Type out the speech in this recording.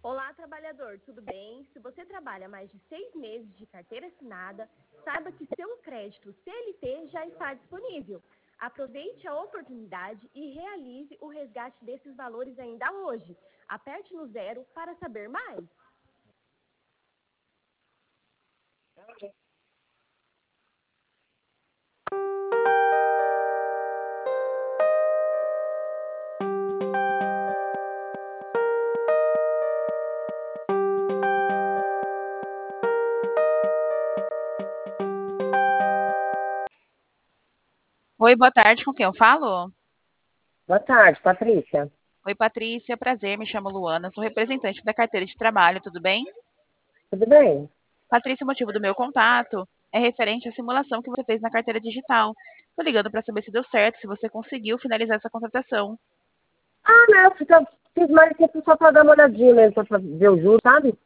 Olá, trabalhador, tudo bem? Se você trabalha mais de 6 meses de carteira assinada, saiba que seu crédito CLT já está disponível. Aproveite a oportunidade e realize o resgate desses valores ainda hoje. Aperte no 0 para saber mais. Oi, boa tarde, com quem eu falo? Boa tarde, Patrícia. Oi, Patrícia, prazer, me chamo Luana, sou representante da carteira de trabalho, tudo bem? Tudo bem? Patrícia, o motivo do meu contato é referente à simulação que você fez na carteira digital. Tô ligando para saber se deu certo, se você conseguiu finalizar essa contratação. Ah, não, fiz mais tempo só para dar uma olhadinha mesmo, para ver o juro, sabe?